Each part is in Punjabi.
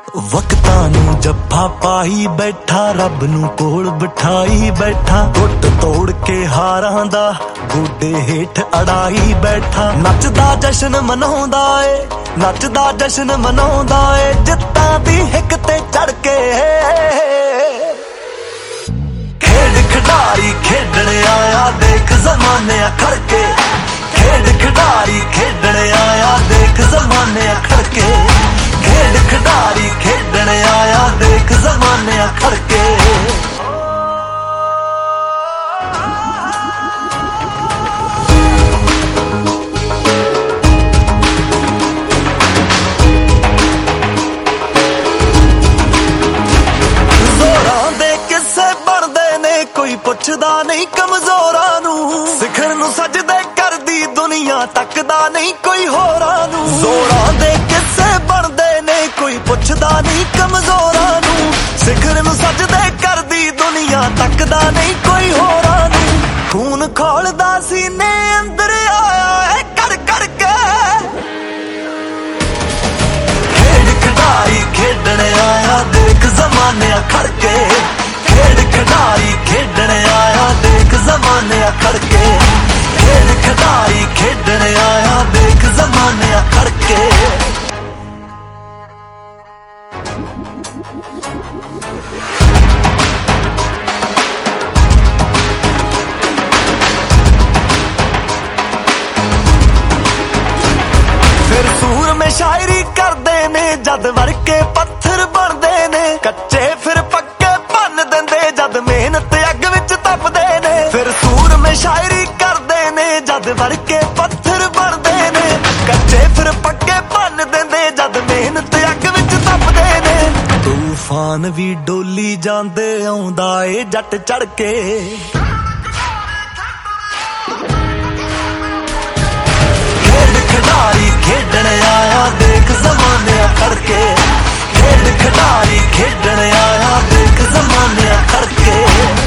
ਵਕਤਾਂ ਨੂੰ ਜੱਫਾ ਪਾਈ ਬੈਠਾ, ਰੱਬ ਨੂੰ ਕੋਲ ਬਿਠਾਈ ਬੈਠਾ, ਟੁੱਟ ਤੋੜ ਕੇ ਹਾਰਾਂ ਦਾ ਗੋਡੇ ਹੇਠ ਅੜਾਈ ਬੈਠਾ। ਨੱਚਦਾ ਜਸ਼ਨ ਮਨਾਉਂਦਾ ਏ, ਨੱਚਦਾ ਜਸ਼ਨ ਮਨਾਉਂਦਾ ਏ, ਜਿੱਤਾਂ ਦੀ ਹਿੱਕ ਤੇ ਚੜ ਕੇ। ਖੇਡ ਖਿਡਾਰੀ ਖੇਡਣ ਆਇਆ, ਦੇਖ ਜ਼ਮਾਨੇ ਖੜ ਕੇ। ਖੇਡ ਖਿਡਾਰੀ ਖੇਡਣ ਆਇਆ, ਦੇਖ ਜ਼ਮਾਨੇ ਖੜ ਕੇ। ਖੇਡ ਖਿਡਾਰੀ ਖੇਡਣ ਆਇਆ, ਦੇਖ ਜ਼ਮਾਨੇ ਖੜ ਕੇ। ਜ਼ੋਰਾਂ ਦੇ ਕਿੱਸੇ ਬਣਦੇ ਨੇ, ਕੋਈ ਪੁੱਛਦਾ ਨਹੀਂ ਕਮਜ਼ੋਰਾਂ ਨੂੰ। ਸਿਖਰ ਨੂੰ ਸਜਦੇ ਕਰਦੀ ਦੁਨੀਆ, ਤੱਕਦਾ ਨਹੀਂ ਕੋਈ ਹੋਰਾਂ ਨੂੰ। ਜ਼ੋਰਾਂ ਦੇ ਕਿੱਸੇ ਬਣਦੇ ਨੇ, ਕੋਈ ਪੁੱਛਦਾ ਨਹੀਂ ਕਮਜ਼ੋਰਾਂ ਨੂੰ। ਸਿਖਰ ਨੂੰ ਸਜਦੇ ਕਰਦੀ ਦੁਨੀਆ, ਤੱਕਦਾ ਨਹੀਂ ਕੋਈ ਹੋਰਾਂ ਨੂੰ। ਖੂਨ ਖੋਲਦਾ ਸੀਨੇ ਅੰਦਰ ਆਇਆ ਏ ਕਰ ਕਰ ਕੇ। ਖੇਡ ਖਿਡਾਰੀ ਖੇਡਣ ਆਇਆ, ਦੇਖ ਜ਼ਮਾਨੇ ਖੜ ਕੇ। ਖੇਡ ਖਿਡਾਰੀ ਖੇਡਣ ਆਇਆ, ਦੇਖ ਜ਼ਮਾਨੇ ਖੜ ਕੇ। ਖੇਡ ਖਿਡਾਰੀ ਖੇਡਣ ਆਇਆ, ਦੇਖ ਜ਼ਮਾਨੇ ਖੜ ਕੇ। ਫਿਰ ਸੂਰ ਮੇ ਸ਼ਾਇਰੀ ਕਰਦੇ ਨੇ, ਜਦ ਵਰ ਕੇ ਪੱਥਰ ਬਣਦੇ ਨੇ। ਕੱਚੇ ਫਿਰ ਪੱਕੇ ਭੰਨ ਦਿੰਦੇ, ਜਦ ਮਿਹਨਤ ਅੱਗ ਵਿੱਚ ਤਪਦੇ ਨੇ। ਫਿਰ ਸੂਰ ਮੇ ਸ਼ਾਇਰੀ ਕਰਦੇ ਨੇ, ਜਦ ਵਰ ਕੇ ਪੱਥਰ ਬਣਦੇ ਨੇ। ਕੱਚੇ ਫਿਰ ਪੱਕੇ ਭੰਨ ਦਿੰਦੇ, ਜਦ ਮਿਹਨਤ ਅੱਗ ਵਿੱਚ ਤਪਦੇ ਨੇ। ਤੂਫਾਨ ਵੀ ਡੋਲੀ ਜਾਂਦੇ, ਆਉਂਦਾ ਏ ਜੱਟ ਚੜ ਕੇ। ਖੇਡ ਖਿਡਾਰੀ ਖੇਡਣ ਆਇਆ, ਦੇਖ ਜ਼ਮਾਨੇ ਖੜ ਕੇ। ਖੇਡ ਖਿਡਾਰੀ ਖੇਡਣ ਆਇਆ, ਦੇਖ ਜ਼ਮਾਨੇ ਖੜ ਕੇ।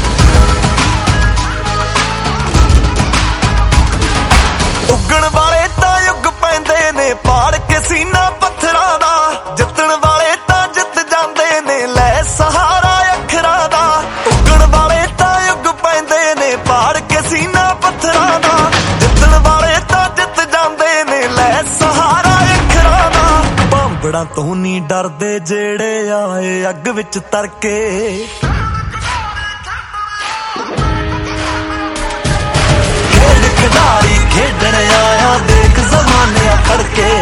ਉੱਗਣ ਵਾਲੇ ਤਾਂ ਯੁੱਗ ਪੈਂਦੇ ਨੇ, ਪਾੜ ਕੇ ਸੀਨਾ ਪੱਥਰਾਂ ਦਾ। ਜਿੱਤਣ ਵਾਲੇ ਤਾਂ ਜਿੱਤ ਜਾਂਦੇ ਨੇ, ਲੈ ਸਹਾਰਾ ਅੱਖਰਾਂ ਦਾ। ਉੱਗਣ ਵਾਲੇ ਤਾਂ ਯੁੱਗ ਪੈਂਦੇ ਨੇ, ਪਾੜ ਕੇ ਸੀਨਾ ਪੱਥਰਾਂ ਦਾ। ਜਿੱਤਣ ਵਾਲੇ ਤਾਂ ਜਿੱਤ ਜਾਂਦੇ ਨੇ, ਲੈ ਸਹਾਰਾ ਅੱਖਰਾਂ ਦਾ। ਭਾਂਬੜਾਂ ਤੋਂ ਨਹੀਂ ਡਰਦੇ ਜਿਹੜੇ ਆਏ ਅੱਗ ਵਿੱਚ ਤਰ ਕੇ। ਖੇਡ ਖਿਡਾਰੀ ਖੇਡਣ ਆਇਆ, ਦੇਖ ਜ਼ਮਾਨੇ ਖੜ ਕੇ।